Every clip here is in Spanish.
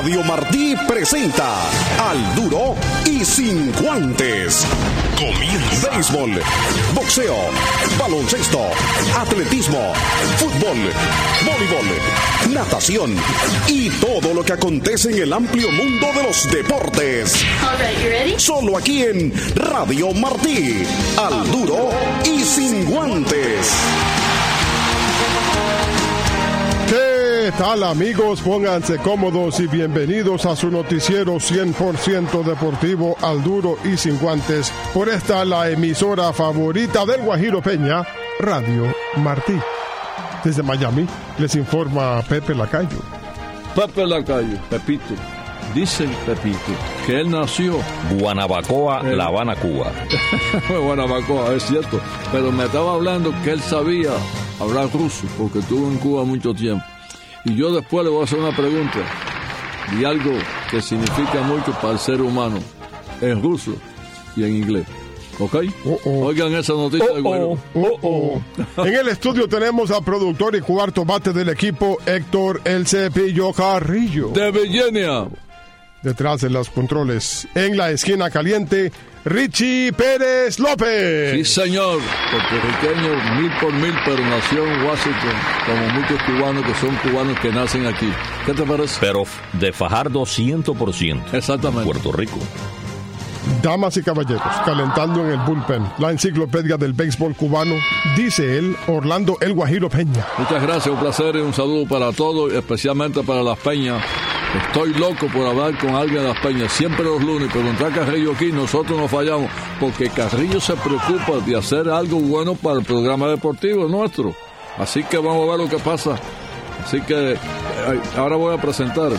Radio Martí presenta Al Duro y Sin Guantes. Comienza. Béisbol, boxeo, baloncesto, atletismo, fútbol, voleibol, natación y todo lo que acontece en el amplio mundo de los deportes. All right, you ready? Solo aquí en Radio Martí. Al Duro y Sin Guantes. ¿Qué tal, amigos? Pónganse cómodos y bienvenidos a su noticiero 100% deportivo Al Duro y Sin Guantes por esta la emisora favorita del Guajiro Peña, Radio Martí. Desde Miami les informa Pepe Lacayo. Pepe Lacayo, Pepito. Dice Pepito que él nació Guanabacoa, La Habana, Cuba. Guanabacoa, es cierto. Pero me estaba hablando que él sabía hablar ruso, porque estuvo en Cuba mucho tiempo. Y yo después le voy a hacer una pregunta y algo que significa mucho para el ser humano en ruso y en inglés. ¿Ok? Oigan esa noticia de Guajiro. En el estudio tenemos al productor y cuarto bate del equipo, Héctor El Cepillo Carrillo. De Virginia. Detrás de los controles, en la esquina caliente, Richie Pérez López. Sí, señor, puertorriqueño 1000%, pero nació en Washington, como muchos cubanos que son cubanos que nacen aquí. ¿Qué te parece? Pero de Fajardo 100%. Exactamente. Puerto Rico. Damas y caballeros, calentando en el bullpen, la enciclopedia del béisbol cubano, dice él, Orlando El Guajiro Peña. Muchas gracias, un placer y un saludo para todos, especialmente para las Peñas. Estoy loco por hablar con alguien de las Peñas, siempre los lunes, pero contra Carrillo aquí nosotros no fallamos, porque Carrillo se preocupa de hacer algo bueno para el programa deportivo nuestro. Así que vamos a ver lo que pasa. Así que ahora voy a presentar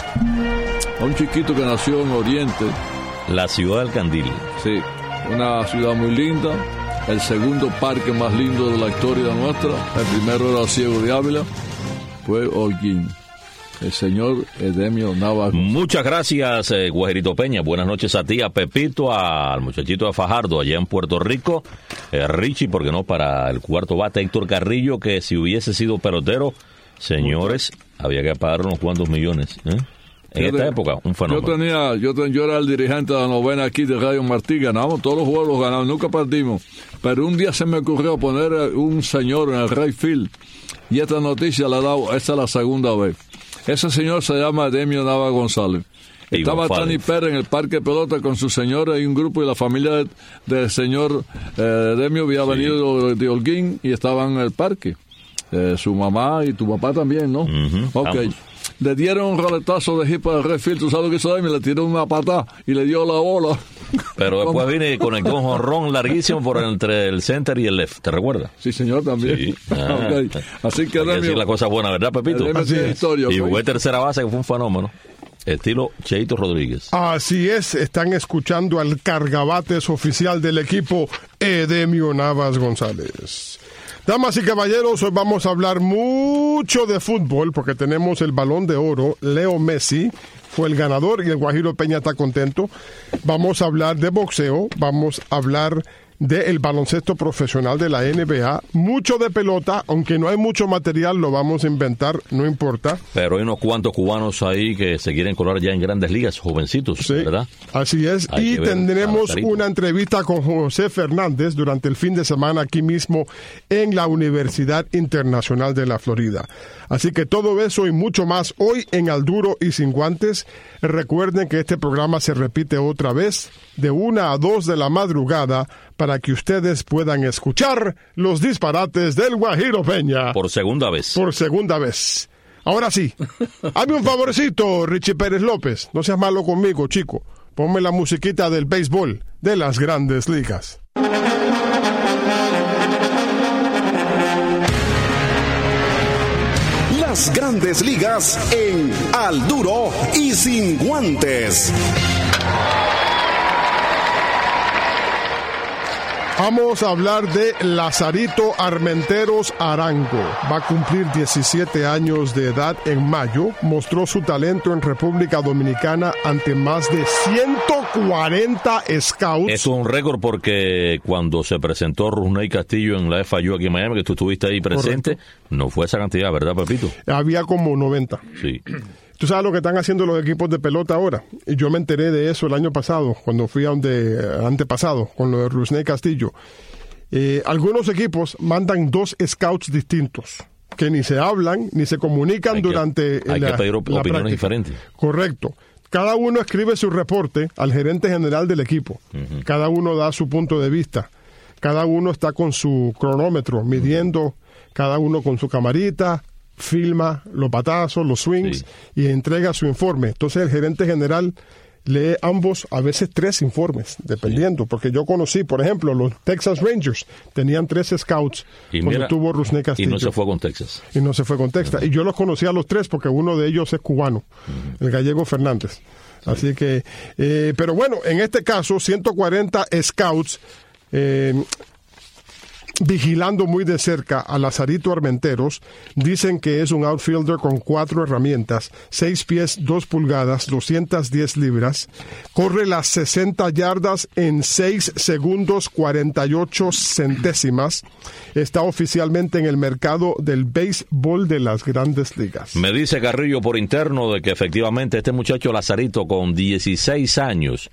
a un chiquito que nació en Oriente. La ciudad del Candil. Sí, una ciudad muy linda, el segundo parque más lindo de la historia nuestra. El primero era Ciego de Ávila, fue Holguín. El señor Edemio Navas. Muchas gracias, Guajerito Peña. Buenas noches a ti, a Pepito, al muchachito de Fajardo, allá en Puerto Rico. Richie, ¿por qué no? Para el cuarto bate, Héctor Carrillo, que si hubiese sido pelotero, señores, había que pagar unos cuantos millones, ¿eh? En esta época, un fenómeno. Yo era el dirigente de la novena aquí de Radio Martí, ganábamos todos los juegos, los ganamos, nunca perdimos. Pero un día se me ocurrió poner un señor en el right field, y esta noticia la he dado, esta es la segunda vez. Ese señor se llama Edemio Nava González. Estaba Tani Pérez en el parque de pelota con su señora y un grupo, y la familia del señor Edemio había venido de Holguín y estaban en el parque. Su mamá y tu papá también, ¿no? Ok. Vamos. Le dieron un roletazo de hit para el refill, ¿tú sabes lo que hizo Edemio? Le tiró una patada y le dio la bola. Pero después vine con el jonrón larguísimo por entre el center y el left, ¿te recuerdas? Sí, señor, también. Sí. Okay. Así que Edemio, decir la cosa buena, ¿verdad, Pepito? Historia, y jugué tercera base, que fue un fenómeno. Estilo Cheito Rodríguez. Así es, están escuchando al cargabates oficial del equipo, Edemio Navas González. Damas y caballeros, hoy vamos a hablar mucho de fútbol porque tenemos el Balón de Oro. Leo Messi fue el ganador y el Guajiro Peña está contento. Vamos a hablar de boxeo, vamos a hablar del baloncesto profesional de la NBA, mucho de pelota, aunque no hay mucho material, lo vamos a inventar, no importa. Pero hay unos cuantos cubanos ahí que se quieren colar ya en grandes ligas, jovencitos, sí, ¿verdad? Así es, y tendremos una entrevista con José Fernández durante el fin de semana aquí mismo en la Universidad Internacional de la Florida. Así que todo eso y mucho más hoy en Al Duro y Sin Guantes. Recuerden que este programa se repite otra vez de 1 a 2 de la madrugada para que ustedes puedan escuchar los disparates del Guajiro Peña. Por segunda vez. Por segunda vez. Ahora sí, hazme un favorecito, Richie Pérez López. No seas malo conmigo, chico. Ponme la musiquita del béisbol de las Grandes Ligas. Las Grandes Ligas en Al Duro y Sin Guantes. Vamos a hablar de Lazarito Armenteros Arango. Va a cumplir 17 años de edad en mayo. Mostró su talento en República Dominicana ante más de 140 scouts. Es un récord porque cuando se presentó Rusney Castillo en la FIU aquí en Miami, que tú estuviste ahí presente, correcto, no fue esa cantidad, ¿verdad, Pepito? Había como 90. Sí. Tú sabes lo que están haciendo los equipos de pelota ahora. Y yo me enteré de eso el año pasado, cuando fui antepasado, con lo de Rusney Castillo. Algunos equipos mandan 2 scouts distintos, que ni se hablan, ni se comunican hay que pedir opiniones práctica. diferentes. Correcto. Cada uno escribe su reporte al gerente general del equipo. Uh-huh. Cada uno da su punto de vista. Cada uno está con su cronómetro, midiendo, cada uno con su camarita, filma los batazos, los swings, y entrega su informe. Entonces el gerente general lee ambos, a veces 3 informes, dependiendo, porque yo conocí, por ejemplo, los Texas Rangers tenían 3 scouts cuando tuvo Rusney Castillo. Y no se fue con Texas. Y yo los conocí a los 3 porque uno de ellos es cubano, el gallego Fernández. Así que, pero bueno, en este caso, 140 scouts vigilando muy de cerca a Lazarito Armenteros. Dicen que es un outfielder con 4 herramientas, 6 pies, 2 pulgadas, 210 libras. Corre las 60 yardas en 6 segundos 48 centésimas. Está oficialmente en el mercado del béisbol de las Grandes Ligas. Me dice Carrillo por interno de que efectivamente este muchacho Lazarito con 16 años,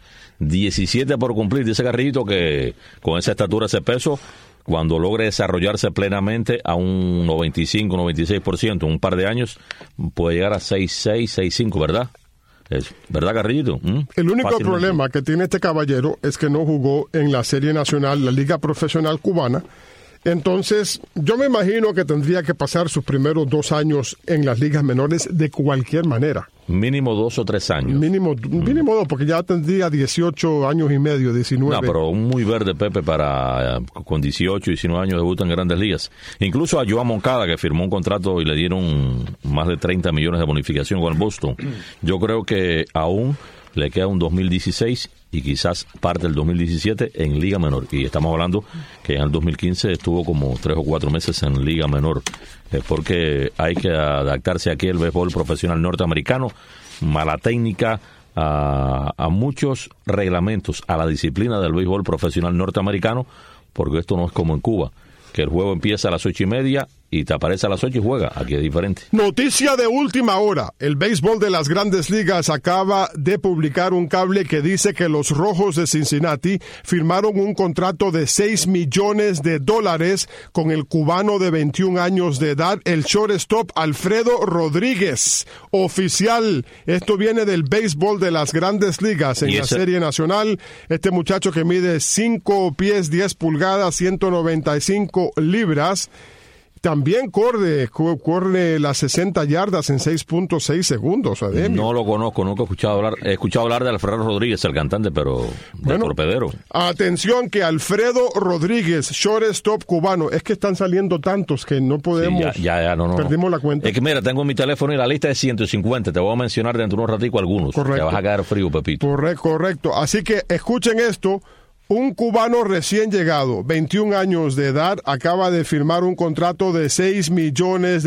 17 por cumplir, dice Carrillito que con esa estatura, ese peso, cuando logre desarrollarse plenamente a un 95, 96%, un par de años, puede llegar a 6'6", 6'5", ¿verdad? ¿Verdad, Carrillito? El único Fácilmente. problema que tiene este caballero es que no jugó en la Serie Nacional, la Liga Profesional Cubana. Entonces, yo me imagino que tendría que pasar sus primeros 2 años en las ligas menores de cualquier manera. Mínimo 2 o 3 años. Mínimo 2, porque ya tendría 18 años y medio, 19. No, pero muy verde, Pepe, para con 18, 19 años debuta en Grandes Ligas. Incluso a Joan Moncada, que firmó un contrato y le dieron más de 30 millones de bonificación con el Boston. Yo creo que aún le queda un 2016 y quizás parte del 2017 en Liga Menor. Y estamos hablando que en el 2015 estuvo como 3 o 4 meses en Liga Menor. Porque hay que adaptarse aquí al béisbol profesional norteamericano, mala técnica, a muchos reglamentos, a la disciplina del béisbol profesional norteamericano, porque esto no es como en Cuba, que el juego empieza a las 8:30 y te aparece a las 8 y juega. Aquí es diferente. Noticia de última hora. El béisbol de las Grandes Ligas acaba de publicar un cable que dice que los Rojos de Cincinnati firmaron un contrato de $6 millones con el cubano de 21 años de edad, el shortstop Alfredo Rodríguez. Oficial. Esto viene del béisbol de las Grandes Ligas en la Serie Nacional. Este muchacho que mide 5 pies, 10 pulgadas, 195 libras. También corre las 60 yardas en 6.6 segundos. Ademio. No lo conozco, nunca he escuchado hablar de Alfredo Rodríguez, el cantante, pero de torpedero. Atención que Alfredo Rodríguez, shortstop cubano, es que están saliendo tantos que no podemos, no. Perdimos la cuenta. Es que mira, tengo en mi teléfono y la lista es 150, te voy a mencionar dentro de un ratico algunos. Correcto. Te vas a quedar frío, Pepito. Correcto, así que escuchen esto. Un cubano recién llegado, 21 años de edad, acaba de firmar un contrato de $6 millones.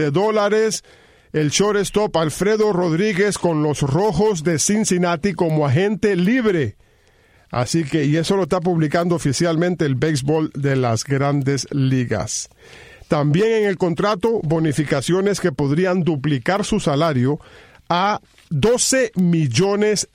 El shortstop Alfredo Rodríguez con los Rojos de Cincinnati como agente libre. Así que, y eso lo está publicando oficialmente el béisbol de las Grandes Ligas. También en el contrato, bonificaciones que podrían duplicar su salario a $12 millones.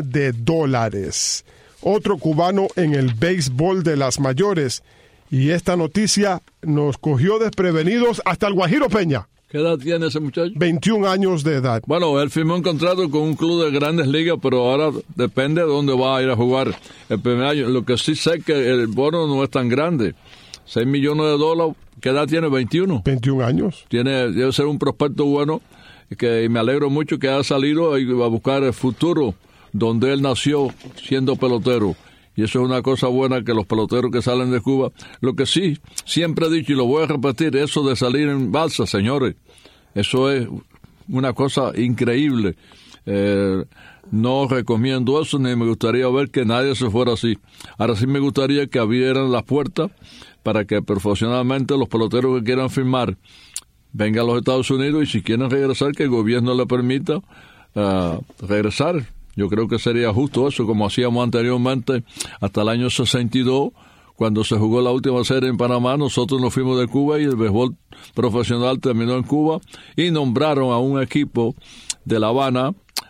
Otro cubano en el béisbol de las mayores. Y esta noticia nos cogió desprevenidos hasta el Guajiro Peña. ¿Qué edad tiene ese muchacho? 21 años de edad. Bueno, él firmó un contrato con un club de Grandes Ligas, pero ahora depende de dónde va a ir a jugar el primer año. Lo que sí sé es que el bono no es tan grande. $6 millones. ¿Qué edad tiene? 21. 21 años. Debe ser un prospecto bueno, y me alegro mucho que haya salido y va a buscar el futuro donde él nació siendo pelotero. Y eso es una cosa buena que los peloteros que salen de Cuba. Lo que sí, siempre he dicho y lo voy a repetir, eso de salir en balsa, señores, eso es una cosa increíble. No recomiendo eso, ni me gustaría ver que nadie se fuera así. Ahora sí me gustaría que abrieran las puertas para que profesionalmente los peloteros que quieran firmar vengan a los Estados Unidos, y si quieren regresar, que el gobierno le permita regresar. Yo creo que sería justo eso, como hacíamos anteriormente hasta el año 62, cuando se jugó la última serie en Panamá. Nosotros nos fuimos de Cuba y el béisbol profesional terminó en Cuba, y nombraron a un equipo de La Habana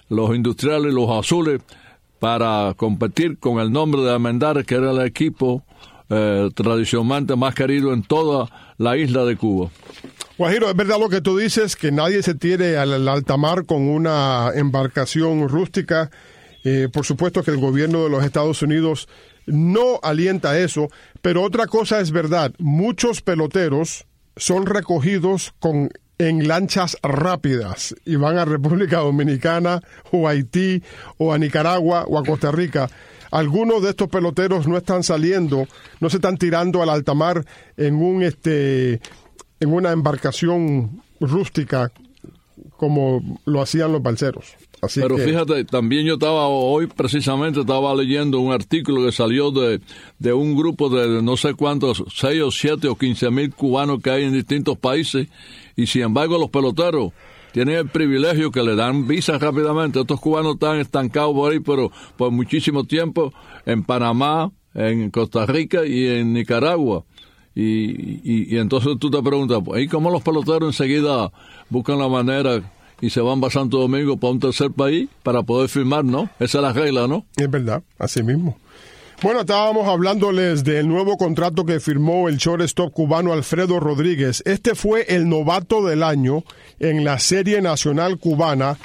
los Industriales y los Azules para competir con el nombre de Almendares, que era el equipo tradicionalmente más querido en toda la isla de Cuba. Guajiro, es verdad lo que tú dices, que nadie se tire al alta mar con una embarcación rústica. Por supuesto que el gobierno de los Estados Unidos no alienta eso, pero otra cosa es verdad, muchos peloteros son recogidos en lanchas rápidas y van a República Dominicana o a Haití o a Nicaragua o a Costa Rica. Algunos de estos peloteros no están saliendo, no se están tirando al alta mar en una embarcación rústica como lo hacían los balseros. Así pero que, fíjate, también yo hoy precisamente estaba leyendo un artículo que salió de un grupo de no sé cuántos, 6 o 7 o 15,000 cubanos que hay en distintos países, y sin embargo los peloteros tienen el privilegio que le dan visas rápidamente. Estos cubanos están estancados por ahí, pero por muchísimo tiempo en Panamá, en Costa Rica y en Nicaragua. Y entonces tú te preguntas, ¿y cómo los peloteros enseguida buscan la manera y se van a Santo Domingo para un tercer país para poder firmar, ¿no? Esa es la regla, ¿no? Es verdad, así mismo. Bueno, estábamos hablándoles del nuevo contrato que firmó el shortstop cubano Alfredo Rodríguez. Este fue el novato del año en la Serie Nacional Cubana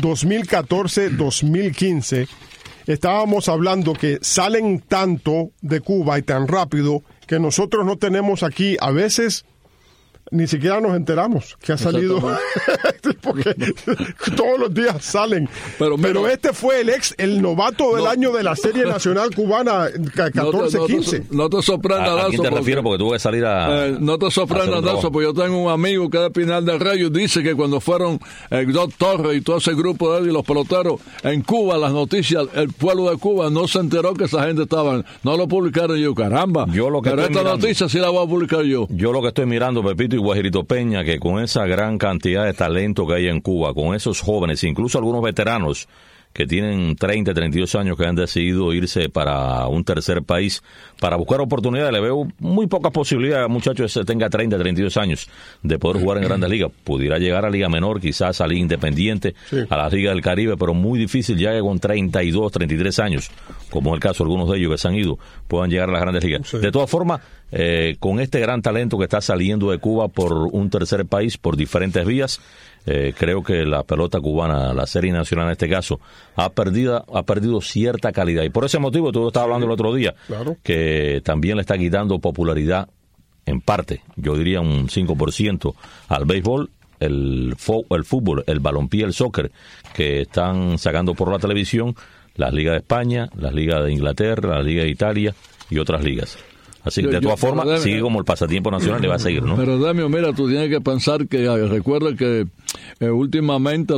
2014-2015. Estábamos hablando que salen tanto de Cuba y tan rápido que nosotros no tenemos aquí, a veces ni siquiera nos enteramos que ha salido, porque todos los días salen. Pero este fue el novato del año de la Serie Nacional Cubana 14-15. No te sorprendas, ¿A quién te refieres? Porque tú vas a salir a... no te sorprendas, Nelson, porque yo tengo un amigo que es de Pinal del Rayo, dice que cuando fueron el Doc Torres y todo ese grupo de él y los peloteros en Cuba, las noticias, el pueblo de Cuba no se enteró que esa gente estaba, no lo publicaron. Yo, caramba, pero esta noticia sí la voy a publicar yo. Yo lo que estoy mirando, Pepito y Guajirito Peña, que con esa gran cantidad de talento que hay en Cuba, con esos jóvenes, incluso algunos veteranos que tienen 30, 32 años que han decidido irse para un tercer país para buscar oportunidades, le veo muy pocas posibilidades a muchachos que tenga 30, 32 años de poder jugar en Grandes Ligas. Pudiera llegar a Liga Menor, quizás a Liga Independiente, sí, a la Liga del Caribe, pero muy difícil ya que con 32, 33 años, como es el caso de algunos de ellos que se han ido, puedan llegar a las Grandes Ligas. Sí. De todas formas, con este gran talento que está saliendo de Cuba por un tercer país, por diferentes vías, creo que la pelota cubana, la Serie Nacional en este caso, ha perdido cierta calidad. Y por ese motivo, tú estabas hablando el otro día, claro, que también le está quitando popularidad, en parte, yo diría un 5%, al béisbol, el fútbol, el balompié, el soccer, que están sacando por la televisión las ligas de España, las ligas de Inglaterra, la liga de Italia y otras ligas. Así que de todas formas sigue como el pasatiempo nacional, le va a seguir, ¿no? Pero Damio, mira, tú tienes que pensar que recuerda que últimamente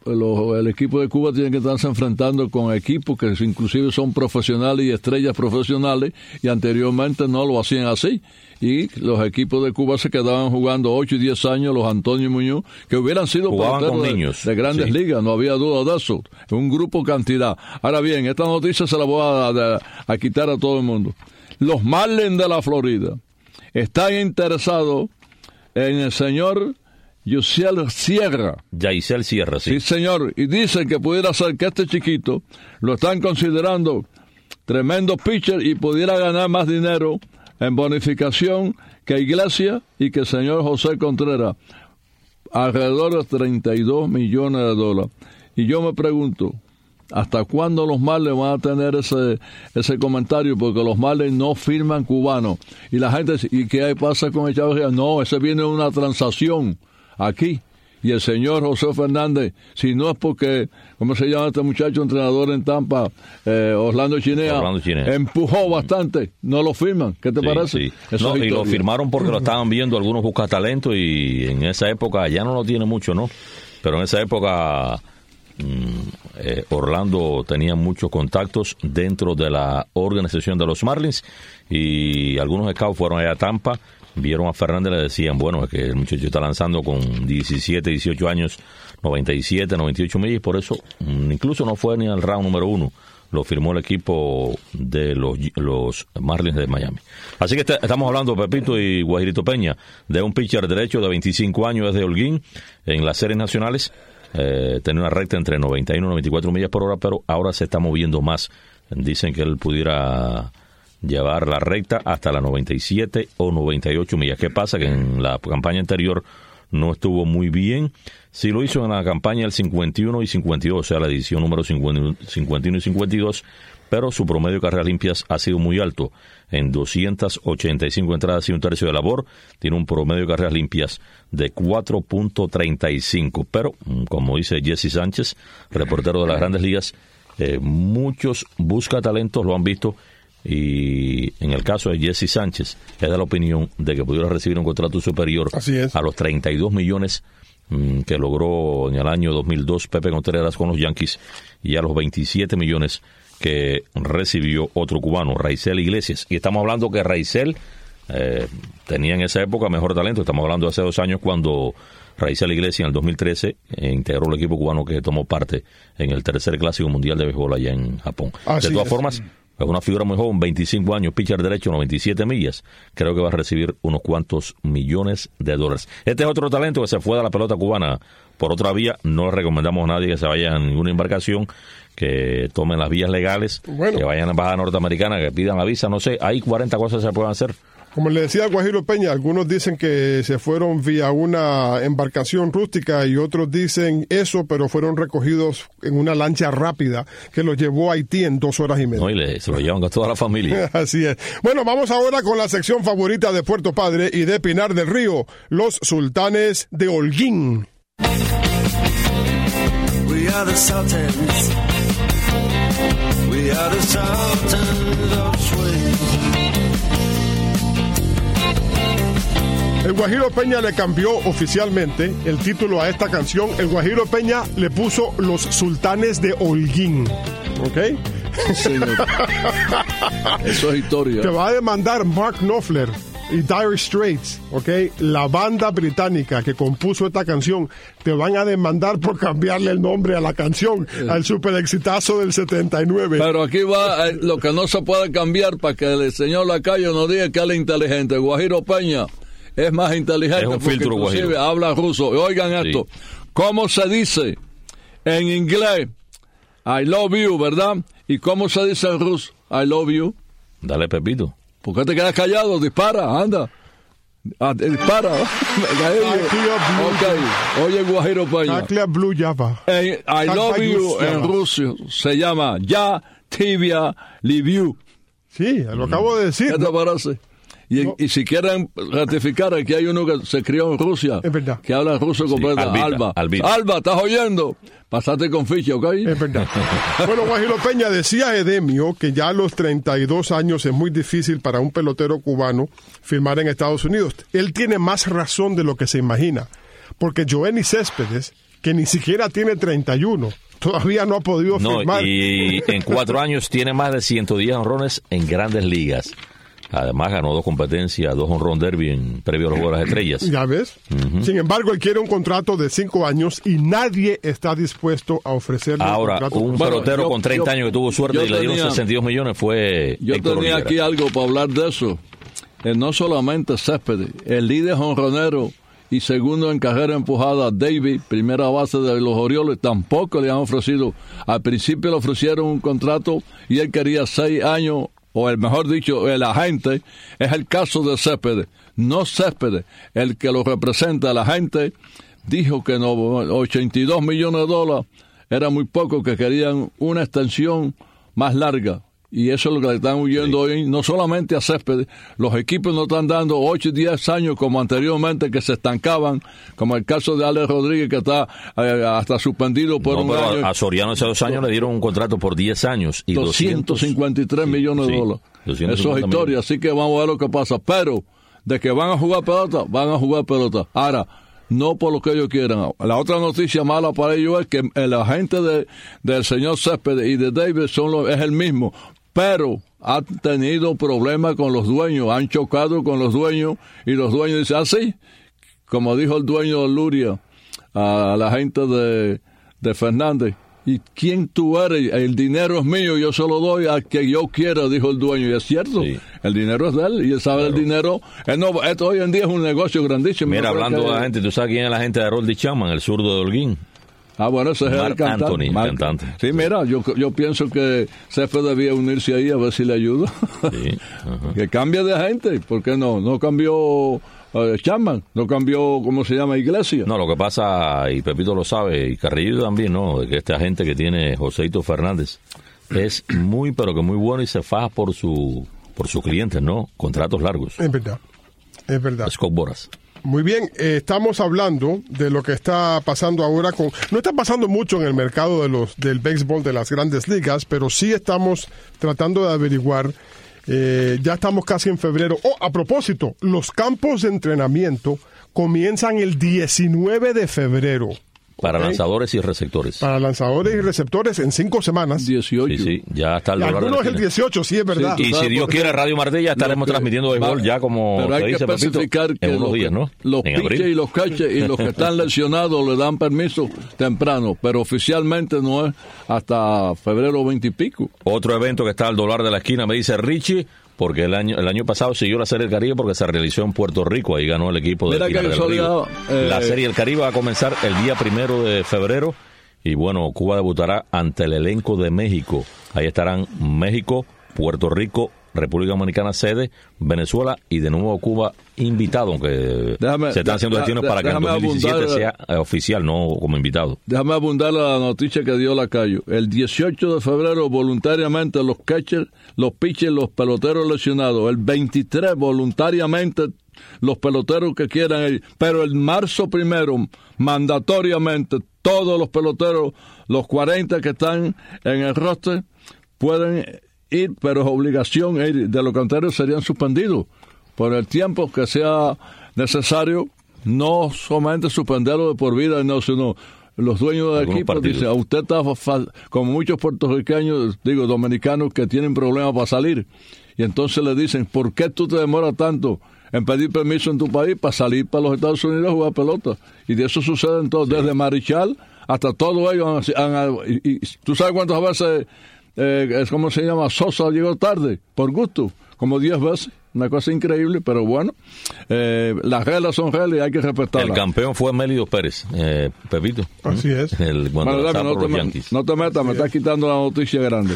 el equipo de Cuba tiene que estarse enfrentando con equipos que inclusive son profesionales y estrellas profesionales, y anteriormente no lo hacían así. Y los equipos de Cuba se quedaban jugando 8 y 10 años, los Antonio Muñoz, que hubieran sido peloteros de Grandes Ligas, no había duda de eso. Un grupo cantidad. Ahora bien, esta noticia se la voy a quitar a todo el mundo. Los Marlins de la Florida están interesados en el señor Yaisel Sierra. Yaisel Sierra, sí. Sí, señor. Y dicen que pudiera ser que este chiquito lo están considerando tremendo pitcher y pudiera ganar más dinero en bonificación que Iglesias y que el señor José Contreras. Alrededor de $32 millones. Y yo me pregunto, ¿hasta cuándo los Marlins van a tener ese comentario? Porque los Marlins no firman cubanos. Y la gente dice, ¿y qué pasa con el Chávez? No, ese viene de una transacción aquí. Y el señor José Fernández, si no es porque, ¿cómo se llama este muchacho, entrenador en Tampa? Orlando Chinea, empujó bastante, no lo firman. ¿Qué te parece? Sí. No, y lo firmaron porque lo estaban viendo algunos buscatalentos, y en esa época, ya no lo tiene mucho, ¿no? Pero en esa época Orlando tenía muchos contactos dentro de la organización de los Marlins, y algunos scouts fueron allá a Tampa, vieron a Fernández y le decían, bueno, es que el muchacho está lanzando con 17, 18 años, 97, 98 millas, y por eso incluso no fue ni al round número 1, lo firmó el equipo de los Marlins de Miami. Así que estamos hablando, Pepito y Guajirito Peña, de un pitcher derecho de 25 años desde Holguín, en las series nacionales, tenía una recta entre 91 y 94 millas por hora, pero ahora se está moviendo más. Dicen que él pudiera llevar la recta hasta las 97 o 98 millas. ¿Qué pasa? Que en la campaña anterior no estuvo muy bien. Sí lo hizo en la campaña del 51 y 52, o sea, la edición número 51 y 52, pero su promedio de carreras limpias ha sido muy alto. En 285 entradas y un tercio de labor, tiene un promedio de carreras limpias de 4.35. Pero, como dice Jesse Sánchez, reportero de las Grandes Ligas, muchos buscatalentos lo han visto, y en el caso de Jesse Sánchez, es de la opinión de que pudiera recibir un contrato superior a los 32 millones que logró en el año 2002 Pepe Contreras con los Yankees, y a los 27 millones que recibió otro cubano, Raisel Iglesias. Y estamos hablando que Raisel tenía en esa época mejor talento. Estamos hablando de hace 2 años, cuando Raisel Iglesias en el 2013 integró el equipo cubano que tomó parte en el tercer Clásico Mundial de Béisbol allá en Japón. De todas formas, es una figura muy joven, 25 años, pitcher derecho, 97 millas. Creo que va a recibir unos cuantos millones de dólares. Este es otro talento que se fue de la pelota cubana por otra vía. No le recomendamos a nadie que se vaya en ninguna embarcación, que tomen las vías legales, que vayan a la embajada norteamericana, que pidan la visa. No sé, hay 40 cosas que se pueden hacer. Como le decía Guajiro Peña, algunos dicen que se fueron vía una embarcación rústica y otros dicen eso, pero fueron recogidos en una lancha rápida que los llevó a Haití en 2 horas y media. No, se lo llevan con toda la familia. Así es. Bueno, vamos ahora con la sección favorita de Puerto Padre y de Pinar del Río, los Sultanes de Holguín. We are the Sultans. We are the Sultans of Swing. El Guajiro Peña le cambió oficialmente el título a esta canción. El Guajiro Peña le puso Los Sultanes de Holguín. ¿Ok? Sí, eso es historia. Te va a demandar Mark Knopfler y Dire Straits, ¿ok? La banda británica que compuso esta canción, te van a demandar por cambiarle el nombre a la canción, al super exitazo del 79. Pero aquí va lo que no se puede cambiar, para que el señor Lacayo no diga que él es inteligente. El Guajiro Peña es más inteligente, es un porque filtro, inclusive Guajiro habla ruso. Oigan esto, ¿cómo se dice en inglés I love you, verdad? ¿Y cómo se dice en ruso I love you? Dale, Pepito. ¿Por qué te quedas callado? Dispara, anda. Dispara. Ok, oye Guajiro Peña. Blue Java. I love you en ruso se llama Ya Tibia Liviu. Sí, lo acabo de decir. ¿Qué te parece? Y si quieren ratificar, aquí hay uno que se crió en Rusia, es verdad, que habla ruso completo. Alba, ¿estás oyendo? Pasate con ficha, ¿ok? Es verdad. Bueno, Guajiro Peña, decía Edemio que ya a los 32 años es muy difícil para un pelotero cubano firmar en Estados Unidos. Él tiene más razón de lo que se imagina, porque Joenny Céspedes, que ni siquiera tiene 31, todavía no ha podido firmar. Y en 4 años tiene más de 110 honrones en Grandes Ligas. Además ganó 2 competencias, 2 home run derby previo a los Juegos de las Estrellas. ¿Ya ves? Sin embargo, él quiere un contrato de 5 años y nadie está dispuesto a ofrecerle ahora, un pelotero con 30 años que tuvo suerte y le dieron 62 millones fue Yo Héctor tenía Olivera. aquí algo para hablar de eso. No solamente Céspedes, el líder jonronero y segundo en carrera empujada, David, primera base de los Orioles, tampoco le han ofrecido. Al principio le ofrecieron un contrato y él quería 6 años, o el mejor dicho, el agente. Es el caso de Céspedes, no Céspedes, el que lo representa. El agente dijo que no, 82 millones de dólares era muy poco, que querían una extensión más larga. Y eso es lo que le están huyendo hoy, no solamente a Céspedes. Los equipos no están dando 8 y 10 años como anteriormente, que se estancaban, como el caso de Alex Rodríguez, que está hasta suspendido por un año. A Soriano hace 2 años le dieron un contrato por 10 años. Y 253 millones de dólares. Eso es historia, así que vamos a ver lo que pasa. Pero, de que van a jugar pelota, van a jugar pelota. Ahora, no por lo que ellos quieran. La otra noticia mala para ellos es que el agente del señor Céspedes y de David es el mismo, pero ha tenido problemas con los dueños, han chocado con los dueños, y los dueños dicen, sí, como dijo el dueño de Luria a la gente de Fernández, ¿y quién tú eres? El dinero es mío, yo se lo doy a que yo quiera, dijo el dueño, y es cierto, el dinero es de él, y él sabe el dinero. Esto hoy en día es un negocio grandísimo. Mira, hablando de la gente, ¿tú sabes quién es la gente de Harold Chapman, el zurdo de Holguín? Ah, bueno, ese es el Marc cantante. Anthony, cantante. Sí, mira, yo pienso que Césped debía unirse ahí a ver si le ayuda. Sí, ajá. Que cambie de agente, ¿por qué no? No cambió Chapman, no cambió, ¿cómo se llama? Iglesias. No, lo que pasa, y Pepito lo sabe, y Carrillo también, ¿no? De que este agente que tiene Joséito Fernández es muy, pero que muy bueno y se faja por sus clientes, ¿no? Contratos largos. Es verdad, es verdad. Scott Boras. Muy bien, estamos hablando de lo que está pasando ahora con... No está pasando mucho en el mercado del béisbol de las grandes ligas, pero sí estamos tratando de averiguar. Ya estamos casi en febrero. A propósito, los campos de entrenamiento comienzan el 19 de febrero. Para ¿ok? lanzadores y receptores. Para lanzadores y receptores en 5 semanas. 18. Sí, ya está el Y dólar de la algunos el esquina. 18, sí, es verdad. Y si Dios quiere, Radio Martí ya estaremos transmitiendo béisbol ya como pero hay te que dice Pepito, especificar que en unos días, ¿no? Los En pitchers abril. y los catchers y los que están lesionados le dan permiso temprano, pero oficialmente no es hasta febrero 20 y pico. Otro evento que está al dólar de la esquina, me dice Richie, porque el año pasado siguió la Serie del Caribe porque se realizó en Puerto Rico, ahí ganó el equipo de Mira Pinar que del Río. casualidad, La Serie del Caribe va a comenzar el día 1 de febrero y bueno, Cuba debutará ante el elenco de México. Ahí estarán México, Puerto Rico, República Dominicana sede, Venezuela y de nuevo Cuba invitado, aunque se están haciendo gestiones para que en 2017 sea oficial, no como invitado. Déjame abundar la noticia que dio Lacayo. El 18 de febrero voluntariamente los catchers, los pitchers, los peloteros lesionados. El 23 voluntariamente los peloteros que quieran ir. Pero el marzo 1 mandatoriamente todos los peloteros, los 40 que están en el roster pueden ir, pero es obligación ir. De lo contrario serían suspendidos por el tiempo que sea necesario, no solamente suspenderlo de por vida, no, sino los dueños del equipo partidos. dicen, a usted está como muchos puertorriqueños, digo, dominicanos que tienen problemas para salir, y entonces le dicen, ¿por qué tú te demoras tanto en pedir permiso en tu país para salir para los Estados Unidos a jugar pelota? Y de eso sucede en todo, desde Marichal hasta todo ellos y tú sabes cuántas veces ¿cómo se llama? Sosa llegó tarde, por gusto, como 10 veces. Una cosa increíble, pero bueno, las reglas son reglas y hay que respetarlas. El campeón fue Mélido Pérez, Pepito. Así es. Cuando Bueno, estaba no, por los Yankees. no te metas, me estás quitando la noticia grande.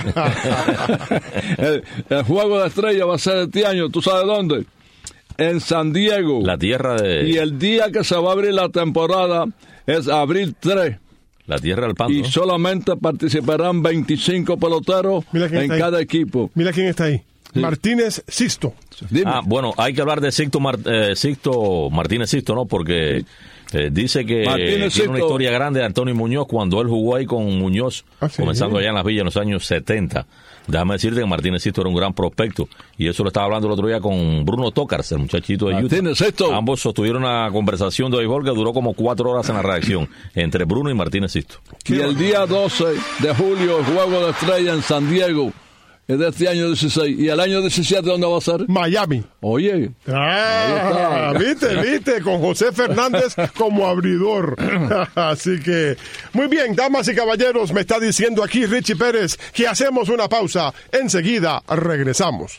el juego de estrella va a ser este año, ¿tú sabes dónde? En San Diego. La tierra de... Y el día que se va a abrir la temporada es abril 3. La tierra del pan, Y ¿no? solamente participarán 25 peloteros Mira quién en está ahí. cada equipo. Mira quién está ahí. Sí. Martínez Sisto. Dime. Bueno, hay que hablar de Sixto Martínez Sisto, ¿no? Porque dice que Martínez tiene una Sisto. historia grande de Antonio Muñoz cuando él jugó ahí con Muñoz, ¿sí? comenzando allá en Las Villas en los años 70. Déjame decirte que Martínez Sisto era un gran prospecto y eso lo estaba hablando el otro día con Bruno Tocars, el muchachito de Utah. Martínez Sisto. Ambos sostuvieron una conversación de béisbol que duró como 4 horas en la redacción entre Bruno y Martínez Sisto. Y el día 12 de julio, el juego de estrella en San Diego. Es de este año 16. ¿Y el año 17 dónde va a ser? Miami. Oye. Ah, viste, con José Fernández como abridor. Así que, muy bien, damas y caballeros, me está diciendo aquí Richie Pérez que hacemos una pausa. Enseguida regresamos.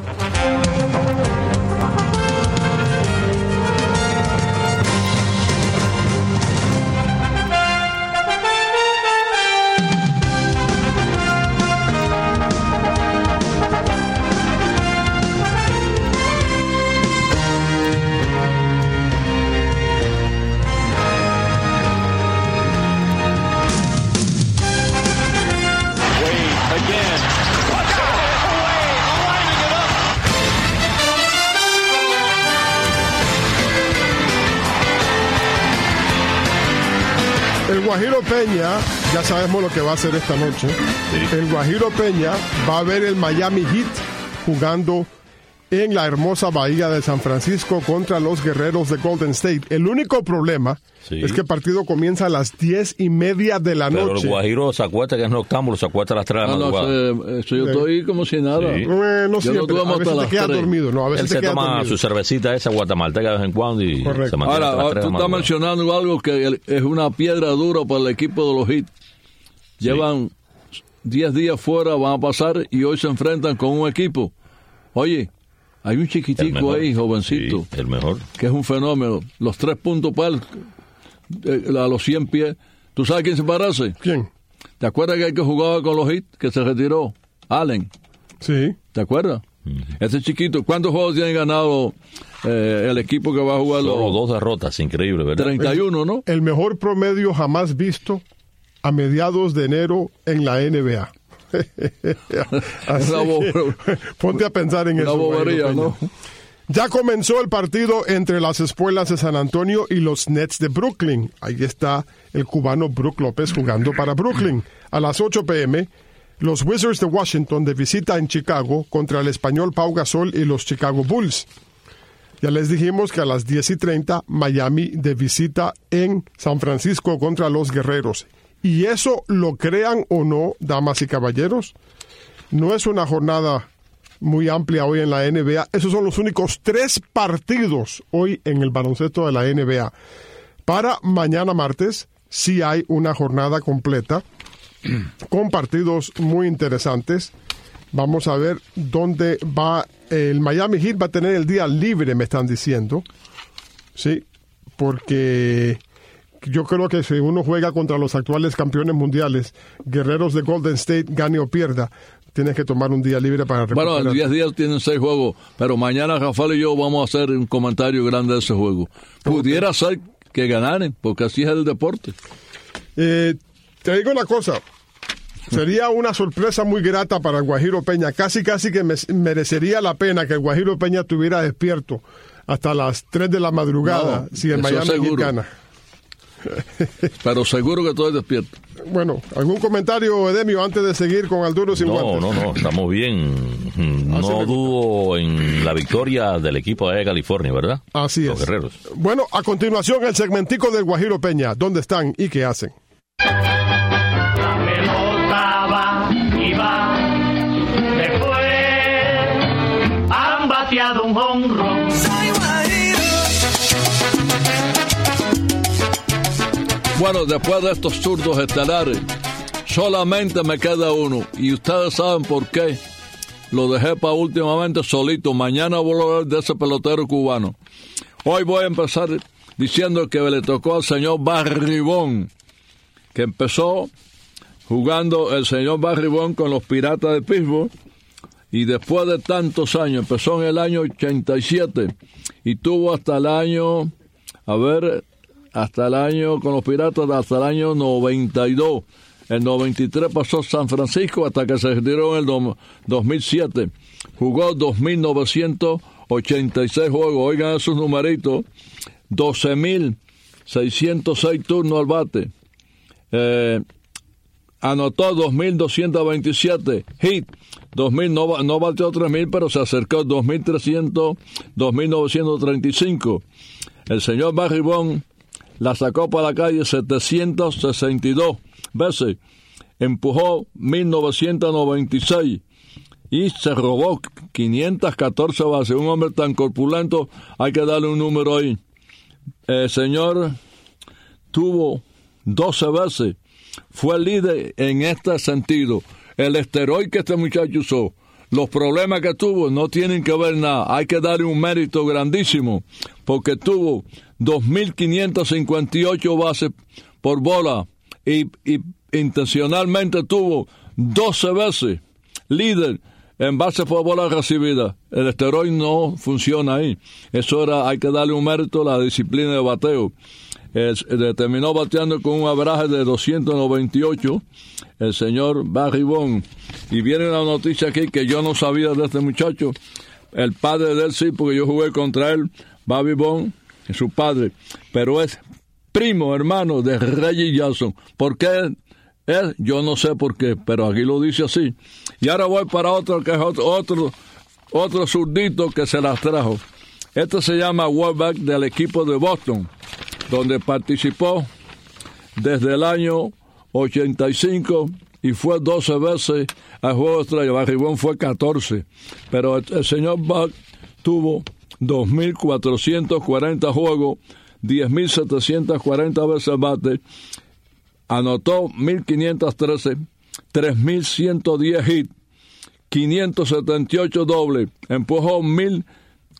El Guajiro Peña, ya sabemos lo que va a hacer esta noche. El Guajiro Peña va a ver el Miami Heat jugando en la hermosa bahía de San Francisco contra los Guerreros de Golden State. El único problema es que el partido comienza a las 10:30 de la Pero noche. el Guajiro se acuesta que es noctámbulo, se acuesta a las 3 de la madrugada. Eso yo estoy como si nada. Sí. No Yo siempre, duermo a veces hasta te las quedas 3. dormido. No, a veces Él te se quedas toma dormido. su cervecita esa guatemalteca de vez en cuando y Correcto. se mantiene hasta las 3 Ahora, de tú la estás madrugada. mencionando algo que es una piedra dura para el equipo de los Heat. Llevan 10 días fuera, van a pasar y hoy se enfrentan con un equipo. Oye, hay un El chiquitico mejor. ahí, jovencito, Sí, el mejor. que es un fenómeno. Los 3 puntos para él, a los 100 pies, ¿Tú sabes quién se parece? ¿Quién? ¿Te acuerdas que el que jugaba con los Heat, que se retiró? Allen. Sí. ¿Te acuerdas? Ese chiquito. ¿Cuántos juegos tiene ganado el equipo que va a jugar? Solo 2 derrotas, increíble, ¿verdad? 31, ¿no? El mejor promedio jamás visto a mediados de enero en la NBA. Así ponte a pensar en una eso. Bobería, ¿no? Ya comenzó el partido entre las Espuelas de San Antonio y los Nets de Brooklyn. Ahí está el cubano Brook López jugando para Brooklyn. A las 8 p.m., los Wizards de Washington de visita en Chicago contra el español Pau Gasol y los Chicago Bulls. Ya les dijimos que a las 10:30, Miami de visita en San Francisco contra los Guerreros. Y eso, lo crean o no, damas y caballeros, no es una jornada muy amplia hoy en la NBA. Esos son los únicos 3 partidos hoy en el baloncesto de la NBA. Para mañana martes, sí hay una jornada completa con partidos muy interesantes. Vamos a ver dónde va. El Miami Heat va a tener el día libre, me están diciendo. Sí, porque yo creo que si uno juega contra los actuales campeones mundiales, Guerreros de Golden State, gane o pierda, tienes que tomar un día libre para recuperar. Bueno, en 10 días tienen 6 juegos, pero mañana Rafael y yo vamos a hacer un comentario grande de ese juego. Pudiera ser que ganaran, porque así es el deporte. Te digo una cosa, sería una sorpresa muy grata para el Guajiro Peña. Casi que merecería la pena que el Guajiro Peña estuviera despierto hasta las 3 de la madrugada si el Miami Heat gana. Pero seguro que todo es despierto. Bueno, ¿algún comentario, Edemio, antes de seguir con Al Duro Sin Guantes? No, estamos bien. No dudo en la victoria del equipo de California, ¿verdad? Así es. Los Guerreros. Bueno, a continuación el segmentico del Guajiro Peña. ¿Dónde están y qué hacen? La pelota va y va, después han bateado un jonrón. Bueno, después de estos zurdos estelares, solamente me queda uno. Y ustedes saben por qué. Lo dejé para últimamente solito. Mañana voy a hablar de ese pelotero cubano. Hoy voy a empezar diciendo que le tocó al señor Barribón, que empezó jugando el señor Barribón con los Piratas de Pittsburgh. Y después de tantos años, empezó en el año 87 y tuvo hasta el año, con los Piratas, hasta el año 92. El 93 pasó a San Francisco hasta que se retiró en el 2007. Jugó 2.986 juegos. Oigan esos numeritos. 12.606 turnos al bate. Anotó 2.227 hits. 2.000, no batió 3.000, pero se acercó 2.300, 2.935. El señor Barribón la sacó para la calle 762 veces, empujó 1.996 y se robó 514 bases. Un hombre tan corpulento, hay que darle un número ahí. El señor tuvo 12 veces, fue líder en este sentido. El esteroide que este muchacho usó, los problemas que tuvo no tienen que ver nada. Hay que darle un mérito grandísimo, porque tuvo 2.558 bases por bola y intencionalmente tuvo 12 veces líder en bases por bola recibida. El esteroide no funciona ahí. Hay que darle un mérito a la disciplina de bateo. Terminó bateando con un average de 298 el señor Barribón. Y viene una noticia aquí que yo no sabía de este muchacho. El padre de él sí, porque yo jugué contra él, Barribón, su padre, pero es primo hermano de Reggie Jackson. ¿Por qué él? Yo no sé por qué, pero aquí lo dice así. Y ahora voy para otro, que es otro zurdito que se las trajo. Este se llama Warback, del equipo de Boston, donde participó desde el año 85 y fue 12 veces al Juego de Estrellas. Barribón fue 14, pero el señor Buck tuvo 2.440 juegos, 10.740 veces bate, anotó 1.513, 3.110 hits, 578 dobles, empujó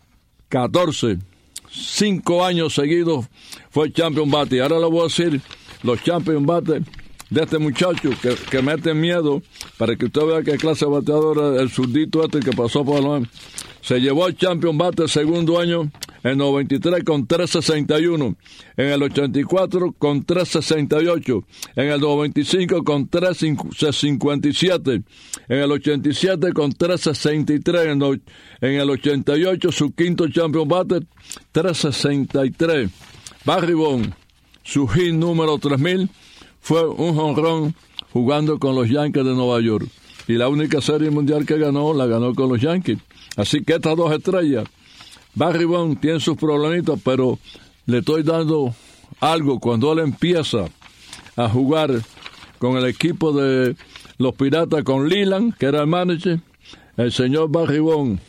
1.014, 5 años seguidos fue champion bate. Ahora le voy a decir los champion bates de este muchacho que mete miedo, para que usted vea qué clase de bateador, el zurdito que pasó por la... Se llevó el champion bate el segundo año, en 93 con 3.61, en el 84 con 3.68, en el 95 con 3.57, en el 87 con 3.63, en el 88 su quinto champion bate 3.63. Barry Bonds, su hit número 3000 fue un jonrón jugando con los Yankees de Nueva York, y la única serie mundial que ganó, la ganó con los Yankees. Así que estas dos estrellas, Barry Bonds tiene sus problemitas, pero le estoy dando algo cuando él empieza a jugar con el equipo de los Piratas, con Leland, que era el manager. El señor Barry Bonds,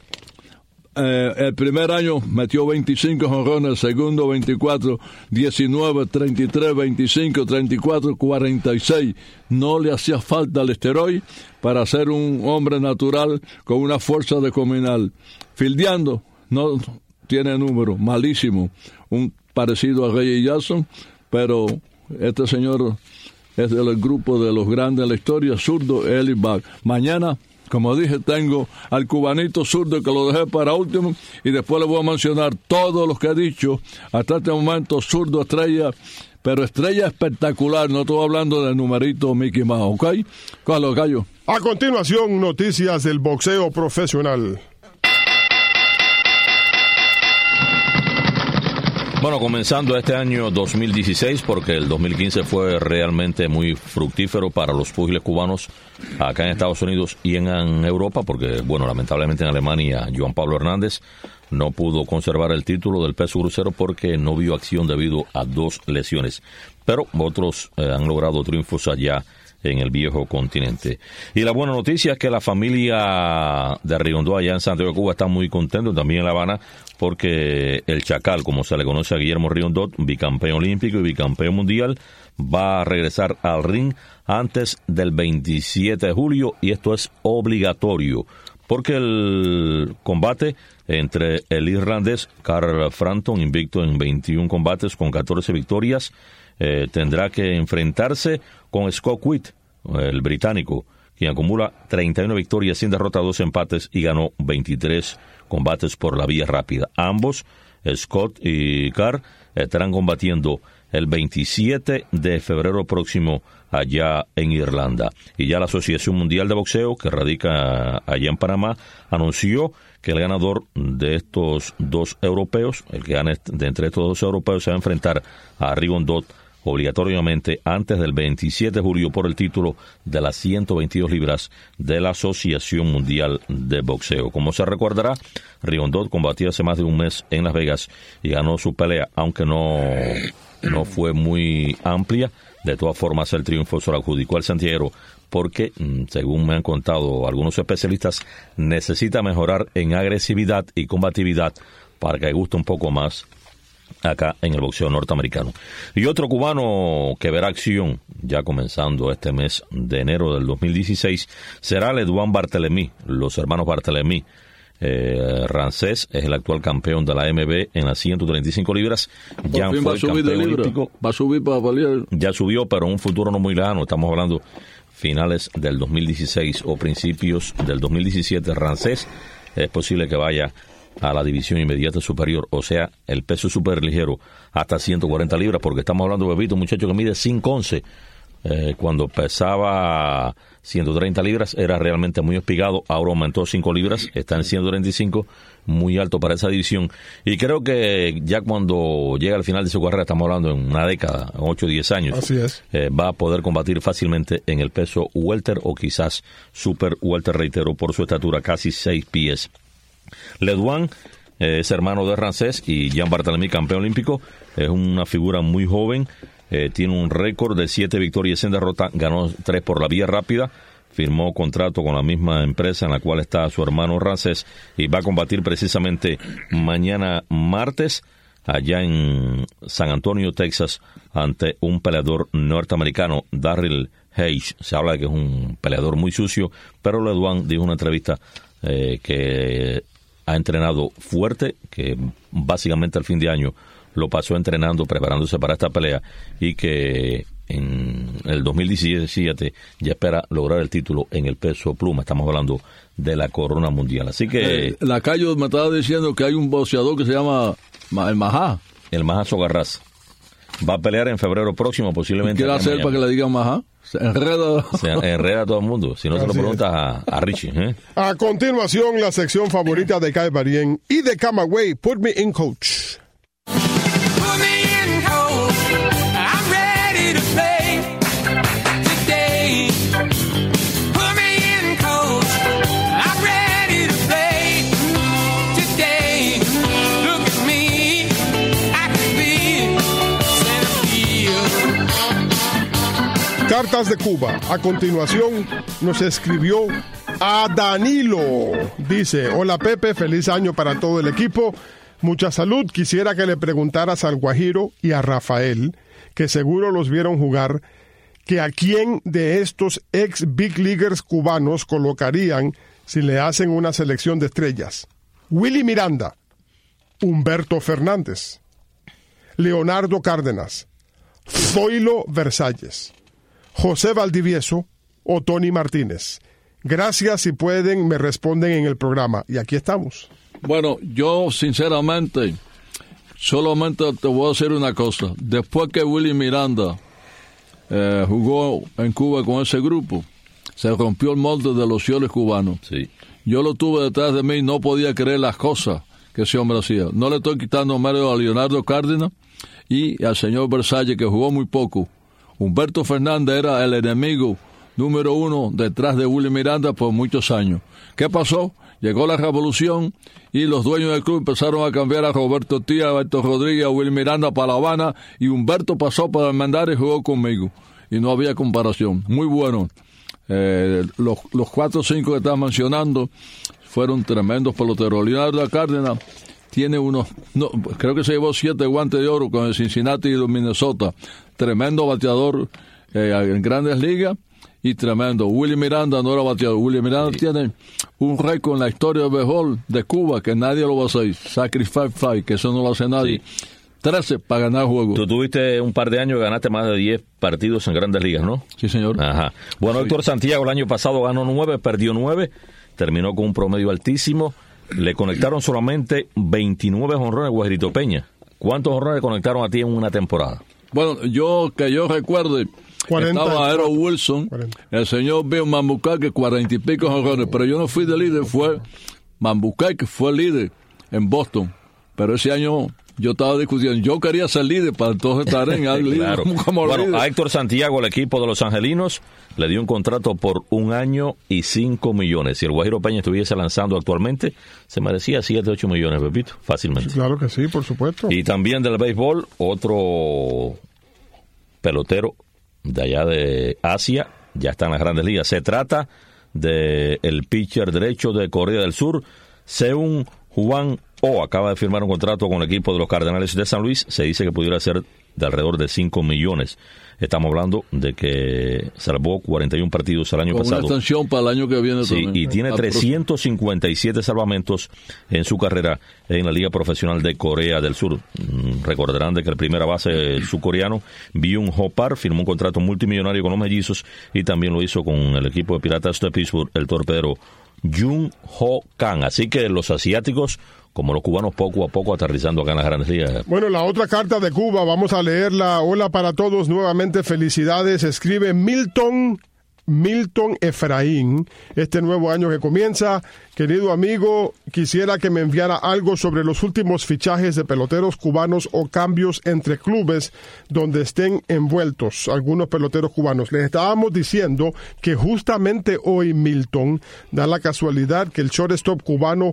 el primer año metió 25 jonrones, el segundo 24, 19, 33, 25, 34, 46. No le hacía falta el esteroide para ser un hombre natural con una fuerza descomunal. Fildeando, no tiene número, malísimo, un parecido a Reggie Jackson, pero este señor es del grupo de los grandes de la historia, zurdo, Eli Bach. Mañana, como dije, tengo al cubanito zurdo que lo dejé para último, y después le voy a mencionar todos los que he dicho hasta este momento, zurdo estrella, pero estrella espectacular, no estoy hablando del numerito Mickey Mouse, ¿ok? Carlos Gallo. A continuación, noticias del boxeo profesional. Bueno, comenzando este año 2016, porque el 2015 fue realmente muy fructífero para los púgiles cubanos acá en Estados Unidos y en Europa, porque, bueno, lamentablemente en Alemania, Joan Pablo Hernández no pudo conservar el título del peso crucero porque no vio acción debido a 2 lesiones. Pero otros han logrado triunfos allá en el viejo continente. Y la buena noticia es que la familia de Rigondó allá en Santiago de Cuba está muy contento, también en La Habana, porque el Chacal, como se le conoce a Guillermo Rigondó, bicampeón olímpico y bicampeón mundial, va a regresar al ring antes del 27 de julio, y esto es obligatorio, porque el combate entre el irlandés Carl Frampton, invicto en 21 combates con 14 victorias, tendrá que enfrentarse con Scott Witt, el británico, quien acumula 31 victorias sin derrota, 2 empates y ganó 23 combates por la vía rápida. Ambos, Scott y Carl, estarán combatiendo el 27 de febrero próximo allá en Irlanda. Y ya la Asociación Mundial de Boxeo, que radica allá en Panamá, anunció que el ganador de estos 2 europeos, el que gane de entre estos 2 europeos, se va a enfrentar a Rigondó obligatoriamente antes del 27 de julio por el título de las 122 libras de la Asociación Mundial de Boxeo. Como se recordará, Rigondó combatió hace más de un mes en Las Vegas y ganó su pelea, aunque no fue muy amplia. De todas formas, el triunfo se lo adjudicó al santiaguero porque, según me han contado algunos especialistas, necesita mejorar en agresividad y combatividad para que guste un poco más acá en el boxeo norteamericano. Y otro cubano que verá acción ya comenzando este mes de enero del 2016 será Ledouan Barthelemy, los hermanos Barthelemy. Rancés es el actual campeón de la AMB en las 135 libras. Ya fue el campeón olímpico. Va a subir para pelear. Ya subió, pero en un futuro no muy lejano. Estamos hablando finales del 2016 o principios del 2017. Rancés es posible que vaya a la división inmediata superior, o sea, el peso super ligero hasta 140 libras, porque estamos hablando de Bebito, un muchacho que mide 5'11". Cuando pesaba 130 libras era realmente muy espigado, ahora aumentó 5 libras, está en 135, muy alto para esa división, y creo que ya cuando llega al final de su carrera, estamos hablando en una década, 8 o 10 años, así es, va a poder combatir fácilmente en el peso welter o quizás super welter, reitero, por su estatura, casi 6 pies. Ledouan es hermano de Rancés y Jean Barthelemy, campeón olímpico, es una figura muy joven, tiene un récord de 7 victorias sin derrota, ganó 3 por la vía rápida, firmó contrato con la misma empresa en la cual está su hermano Rancés y va a combatir precisamente mañana martes allá en San Antonio, Texas, ante un peleador norteamericano, Darryl Hayes. Se habla de que es un peleador muy sucio, pero Ledouan dijo en una entrevista que ha entrenado fuerte, que básicamente al fin de año lo pasó entrenando, preparándose para esta pelea, y que en el 2017 ya espera lograr el título en el peso pluma. Estamos hablando de la corona mundial. Así que... Lacayo me estaba diciendo que hay un boxeador que se llama el Majá. El Majá Sogarraz va a pelear en febrero próximo, posiblemente. ¿Qué quiere hacer para que le digan Majá? Se enreda a todo el mundo. Si no, Así se lo preguntas a Richie. A continuación, la sección favorita de Kai Barien y de Camagüey, Put Me In Coach. Put me in, coach. I'm ready to play today. Put me in, coach. I'm ready to play today. Look at me, I can be center field. Cartas de Cuba. A continuación, nos escribió a Danilo. Dice: hola Pepe, feliz año para todo el equipo. Mucha salud. Quisiera que le preguntaras al Guajiro y a Rafael, que seguro los vieron jugar, que a quién de estos ex Big Leaguers cubanos colocarían si le hacen una selección de estrellas. Willy Miranda, Humberto Fernández, Leonardo Cárdenas, Zoilo Versalles, José Valdivieso o Tony Martínez. Gracias, si pueden, me responden en el programa. Y aquí estamos. Bueno, yo sinceramente, solamente te voy a decir una cosa. Después que Willy Miranda jugó en Cuba con ese grupo, se rompió el molde de los cioles cubanos. Sí. Yo lo tuve detrás de mí y no podía creer las cosas que ese hombre hacía. No le estoy quitando mérito a Leonardo Cárdenas y al señor Versalles, que jugó muy poco. Humberto Fernández era el enemigo número uno detrás de Willy Miranda por muchos años. ¿Qué pasó? Llegó la revolución y los dueños del club empezaron a cambiar a Roberto Tía, a Alberto Rodríguez, a Willy Miranda para La Habana, y Humberto pasó para Almendares y jugó conmigo. Y no había comparación. Muy bueno. Los 4 o 5 que estás mencionando fueron tremendos peloteros. Leonardo Cárdenas tiene creo que se llevó 7 guantes de oro con el Cincinnati y los Minnesota. Tremendo bateador en Grandes Ligas. Y tremendo. Willy Miranda no era bateador. Willy Miranda tiene un récord en la historia del béisbol de Cuba que nadie lo va a hacer. Sacrifice Fly, que eso no lo hace nadie. 13 para ganar juego. Tú tuviste un par de años, ganaste más de 10 partidos en Grandes Ligas, ¿no? Sí, señor. Ajá. Bueno, Héctor Santiago el año pasado ganó 9, perdió 9, terminó con un promedio altísimo. Le conectaron solamente 29 jonrones a Guajarito Peña. ¿Cuántos jonrones conectaron a ti en una temporada? Bueno, yo recuerde, 40, estaba Aero Wilson, 40. el señor Bill Mambucay, 40 y pico jonrones, pero yo no fui de líder, fue Mambucay, que fue líder en Boston. Pero ese año yo estaba discutiendo, yo quería ser líder para entonces estar en el líder. Claro. Como Bueno, líder. a Héctor Santiago, el equipo de los angelinos, le dio un contrato por 1 año y 5 millones. Si el Guajiro Peña estuviese lanzando actualmente, se merecía 7, 8 millones, Pepito, fácilmente. Claro que sí, por supuesto. Y también del béisbol, otro pelotero de allá de Asia, ya está en las Grandes Ligas. Se trata de el pitcher derecho de Corea del Sur, Seung Hwan Oh. Acaba de firmar un contrato con el equipo de los Cardenales de San Luis. Se dice que pudiera ser de alrededor de 5 millones. Estamos hablando de que salvó 41 partidos el año con pasado. Una extensión para el año que viene Sí, también. y tiene 357 salvamentos en su carrera en la Liga Profesional de Corea del Sur. Recordarán de que el primera base surcoreano, Byung-ho Park, firmó un contrato multimillonario con los mellizos y también lo hizo con el equipo de Piratas de Pittsburgh, el torpedero Jung-ho Kang. Así que los asiáticos, como los cubanos, poco a poco aterrizando acá en las Grandes Ligas. Bueno, la otra carta de Cuba, vamos a leerla. Hola para todos, nuevamente felicidades. Escribe Milton Efraín, este nuevo año que comienza. Querido amigo, quisiera que me enviara algo sobre los últimos fichajes de peloteros cubanos o cambios entre clubes donde estén envueltos algunos peloteros cubanos. Les estábamos diciendo que justamente hoy, Milton, da la casualidad que el shortstop cubano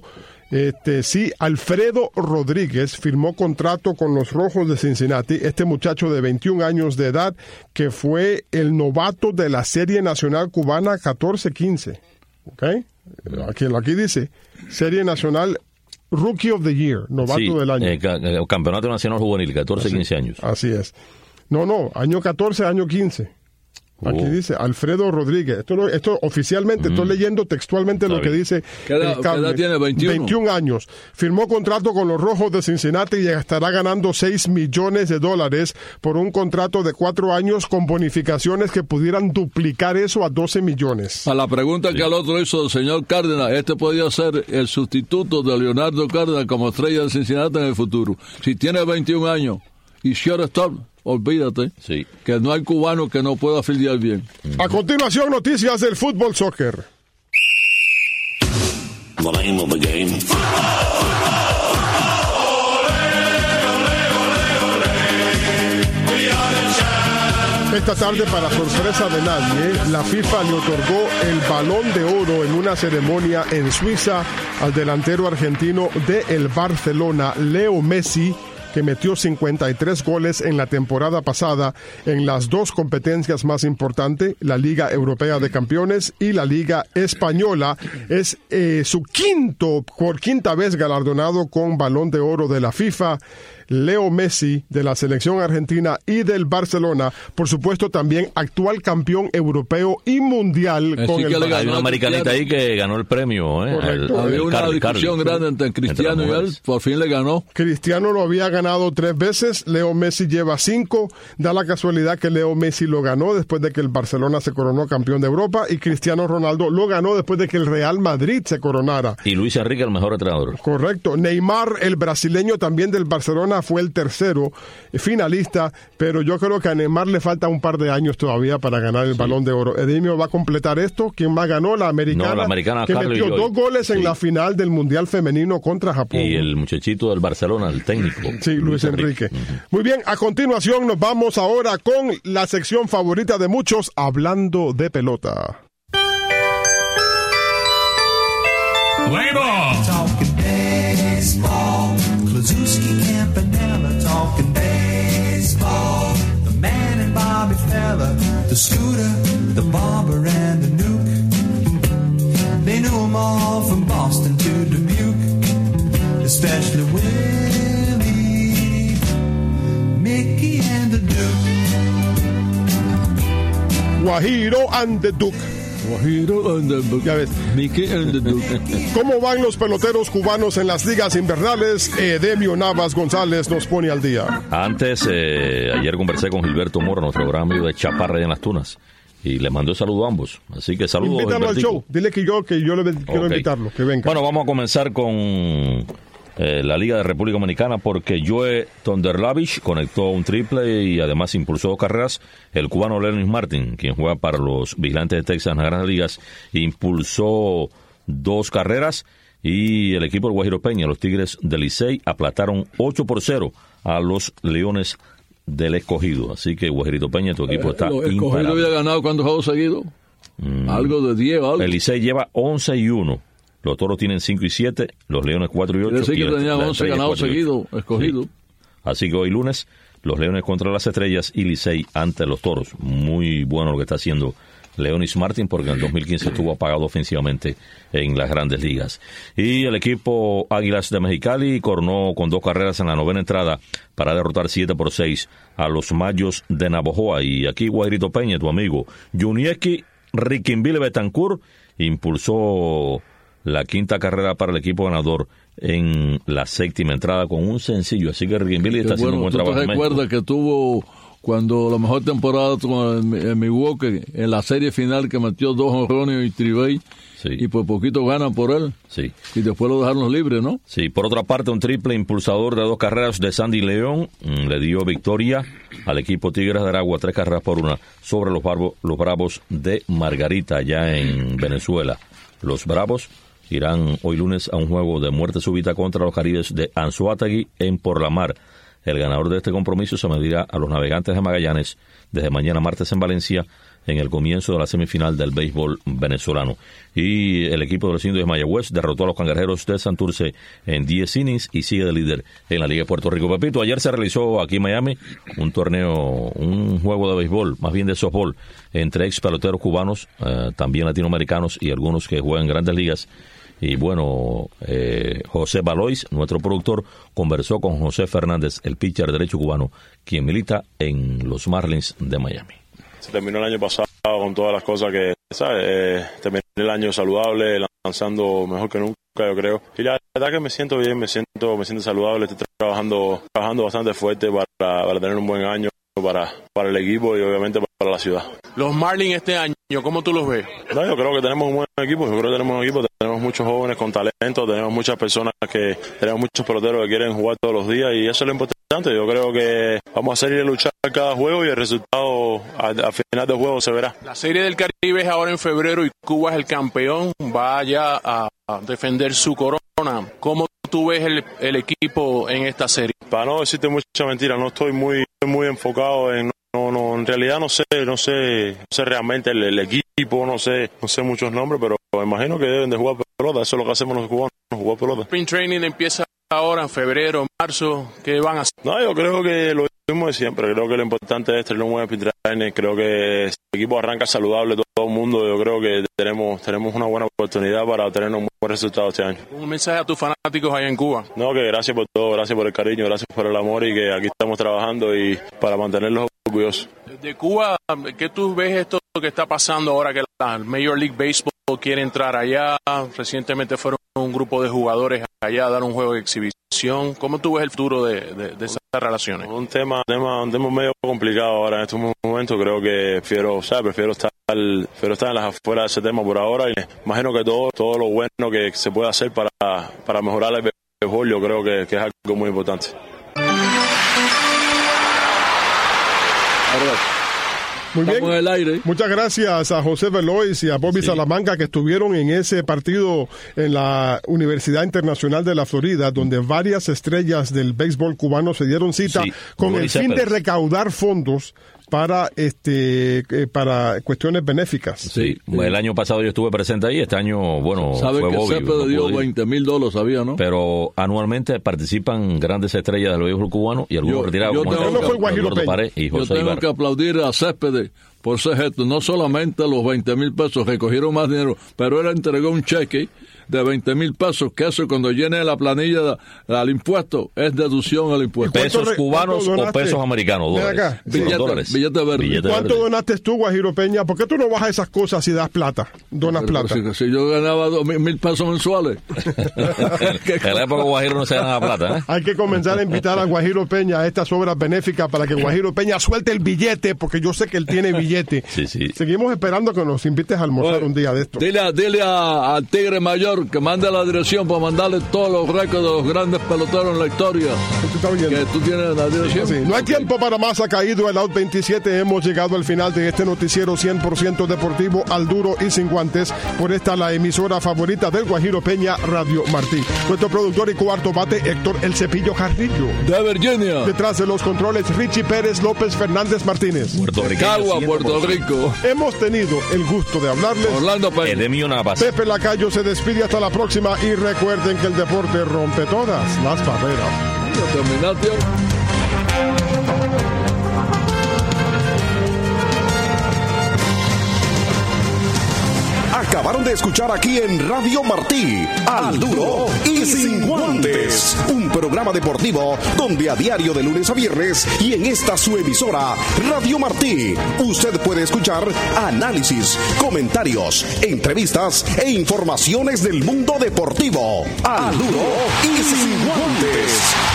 Alfredo Rodríguez firmó contrato con los Rojos de Cincinnati, este muchacho de 21 años de edad que fue el novato de la Serie Nacional Cubana 14-15. ¿Okay? Aquí dice, Serie Nacional Rookie of the Year, novato del año. El Campeonato Nacional Juvenil, 14-15 años. Así es. No, año 14, año 15. Aquí dice Alfredo Rodríguez. Esto oficialmente, estoy leyendo textualmente lo que dice. ¿Qué edad tiene? 21 años. Firmó contrato con los Rojos de Cincinnati y estará ganando $6 millones por un contrato de 4 años con bonificaciones que pudieran duplicar eso a 12 millones. A la pregunta que al otro hizo el señor Cárdenas, podría ser el sustituto de Leonardo Cárdenas como estrella de Cincinnati en el futuro. Si tiene 21 años y shortstop, olvídate que no hay cubano que no pueda filiar bien. A continuación, noticias del fútbol soccer. The name of the game. Esta tarde, para sorpresa de nadie, la FIFA le otorgó el Balón de Oro en una ceremonia en Suiza al delantero argentino de el Barcelona, Leo Messi, que metió 53 goles en la temporada pasada en las dos competencias más importantes, la Liga Europea de Campeones y la Liga Española. Es por quinta vez galardonado con Balón de Oro de la FIFA. Leo Messi, de la selección argentina y del Barcelona, por supuesto también actual campeón europeo y mundial con el Barcelona. Hay una americanita ahí que ganó el premio. Había una discusión grande entre Cristiano y él, por fin le ganó. Cristiano lo había ganado 3 veces, Leo Messi lleva 5, da la casualidad que Leo Messi lo ganó después de que el Barcelona se coronó campeón de Europa y Cristiano Ronaldo lo ganó después de que el Real Madrid se coronara. Y Luis Enrique el mejor entrenador. Correcto. Neymar, el brasileño también del Barcelona, fue el tercero finalista, pero yo creo que a Neymar le falta un par de años todavía para ganar el Balón de Oro. Edimio va a completar esto. ¿Quién más ganó? La americana, que metió 2 goles en la final del Mundial Femenino contra Japón. Y el muchachito del Barcelona, el técnico. Sí, Luis Enrique. Muy bien, a continuación nos vamos ahora con la sección favorita de muchos, Hablando de Pelota. Talking baseball, Klazuski, Campanella, talking baseball. The man and Bobby Fella, the Scooter, the Barber and the Nuke. They knew them all from Boston to Dubuque, especially Willie, Mickey and the Duke. Guajiro and the Duke. Ya ves. ¿Cómo van los peloteros cubanos en las ligas invernales? Edemio Navas González nos pone al día. Antes, ayer conversé con Gilberto Mora, nuestro gran amigo de Chaparra en las Tunas, y le mandó saludo a ambos. Así que saludos. Invítalo al show. Dile que yo quiero invitarlo, que venga. Bueno, vamos a comenzar con la Liga de República Dominicana, porque Joe Tonderlavich conectó un triple y además impulsó 2 carreras. El cubano Leonis Martin, quien juega para los Vigilantes de Texas en las Grandes Ligas, impulsó 2 carreras. Y el equipo del Guajiro Peña, los Tigres del Licey, aplastaron 8-0 a los Leones del Escogido. Así que Guajirito Peña, tu equipo está imparable. ¿El Escogido había ganado cuántos juegos seguidos? Algo de 10 o algo. El Licey lleva 11-1. Los Toros tienen 5-7, los Leones 4-8. Quiere decir que tenían 11 ganados seguidos, Escogido. Sí. Así que hoy lunes, los Leones contra las Estrellas y Licey ante los Toros. Muy bueno lo que está haciendo Leonis Martin, porque en el 2015 estuvo apagado ofensivamente en las Grandes Ligas. Y el equipo Águilas de Mexicali coronó con 2 carreras en la 9ª entrada para derrotar 7-6 a los Mayos de Navojoa. Y aquí Guajirito Peña, tu amigo Junieski Riquinville Betancourt, impulsó la 5ª carrera para el equipo ganador en la 7ª entrada con un sencillo. Así que Riquinville está haciendo un buen trabajo. ¿Tú te recuerdas que tuvo, cuando la mejor temporada en Milwaukee, en la serie final, que metió 2 jonrones y tribey, y por poquito ganan por él? Sí. Y después lo dejaron libre, ¿no? Sí. Por otra parte, un triple impulsador de 2 carreras de Sandy León le dio victoria al equipo Tigres de Aragua, 3 carreras por 1 sobre los Bravos de Margarita, allá en Venezuela. Los Bravos irán hoy lunes a un juego de muerte súbita contra los Caribes de Anzoátegui en Por la Mar. El ganador de este compromiso se medirá a los Navegantes de Magallanes desde mañana martes en Valencia, en el comienzo de la semifinal del béisbol venezolano. Y el equipo de los Indios de Mayagüez derrotó a los Cangrejeros de Santurce en 10 innings y sigue de líder en la Liga de Puerto Rico. Pepito, ayer se realizó aquí en Miami un torneo, un juego de béisbol, más bien de softball, entre ex peloteros cubanos, también latinoamericanos y algunos que juegan en grandes ligas. Y bueno, José Balois, nuestro productor, conversó con José Fernández, el pitcher derecho cubano, quien milita en los Marlins de Miami. se terminó el año pasado con todas las cosas que, ¿sabes? Terminé el año saludable, lanzando mejor que nunca, yo creo. Y la verdad que me siento bien, me siento saludable, estoy trabajando bastante fuerte para tener un buen año para el equipo y obviamente para la ciudad. Los Marlins este año, ¿cómo tú los ves? No, yo creo que tenemos un buen equipo, tenemos muchos jóvenes con talento, tenemos muchas personas tenemos muchos peloteros que quieren jugar todos los días y eso es lo importante. Yo creo que vamos a salir a luchar cada juego y el resultado al final del juego se verá. La Serie del Caribe es ahora en febrero y Cuba es el campeón, va ya a defender su corona. ¿Cómo tú ves el equipo en esta serie? Para no decirte mucha mentira, no estoy muy enfocado en... No, en realidad no sé realmente el equipo, no sé muchos nombres, pero me imagino que deben de jugar pelota, eso es lo que hacemos los cubanos, jugar pelota. Spring Training empieza ahora en febrero, en marzo, ¿qué van a hacer? No, yo creo que lo mismo de siempre, creo que lo importante es tener un buen Spring Training, creo que si el equipo arranca saludable todo el mundo, yo creo que tenemos una buena oportunidad para tener un buen resultado este año. Un mensaje a tus fanáticos allá en Cuba. No, que gracias por todo, gracias por el cariño, gracias por el amor y que aquí estamos trabajando y para mantenerlos orgullosos. De Cuba, ¿qué tú ves esto que está pasando ahora que la Major League Baseball quiere entrar allá? Recientemente fueron un grupo de jugadores allá a dar un juego de exhibición. ¿Cómo tú ves el futuro de esas relaciones? Un tema medio complicado ahora en estos momentos. Creo que prefiero estar en las afueras de ese tema por ahora y imagino que todo lo bueno que se puede hacer para mejorar el béisbol, yo creo que es algo muy importante. Muy bien. Estamos en el aire. Muchas gracias a José Velois y a Bobby Salamanca que estuvieron en ese partido en la Universidad Internacional de la Florida, donde varias estrellas del béisbol cubano se dieron cita con el fin de recaudar fondos para cuestiones benéficas. Sí, el año pasado yo estuve presente ahí, este año, bueno, ¿sabe fue que Bobby. Céspedes dio $20,000, sabía, no? Pero anualmente participan grandes estrellas del béisbol cubano y algunos retirados como Eduardo Pared y José Yo tengo Ibarra. que aplaudir a Céspedes por ese gesto, no solamente los $20,000, recogieron más dinero, pero él entregó un cheque de $20,000, que eso cuando llene la planilla al impuesto es deducción al impuesto. ¿Pesos cubanos o pesos americanos? Dólares. Billete verde. ¿Cuánto donaste tú, Guajiro Peña? ¿Por qué tú no bajas esas cosas y das plata? Donas plata. Si yo ganaba $1,000 mensuales. En la época Guajiro no se ganaba plata, ¿eh? Hay que comenzar a invitar a Guajiro Peña a estas obras benéficas para que Guajiro Peña suelte el billete, porque yo sé que él tiene billete. Sí. Seguimos esperando que nos invites a almorzar un día de esto. Dile al Tigre Mayor que mande la dirección para mandarle todos los récords de los grandes peloteros en la historia. Que tú tienes la dirección. Sí. No hay tiempo para más. Ha caído el Out 27. Hemos llegado al final de este noticiero 100% deportivo al duro y sin guantes. Por esta la emisora favorita del Guajiro Peña, Radio Martí. Nuestro productor y cuarto bate, Héctor El Cepillo Carrillo. De Virginia. Detrás de los controles, Richie Pérez López Fernández Martínez. Cagua, Puerto Rico. Hemos tenido el gusto de hablarles. Orlando Peña. Edemio Navas. Pepe Lacayo se despide hasta la próxima y recuerden que el deporte rompe todas las barreras. Acabaron de escuchar aquí en Radio Martí, Al Duro y Sin Guantes, un programa deportivo donde a diario de lunes a viernes y en esta su emisora, Radio Martí, usted puede escuchar análisis, comentarios, entrevistas e informaciones del mundo deportivo. Al Duro y Sin Guantes.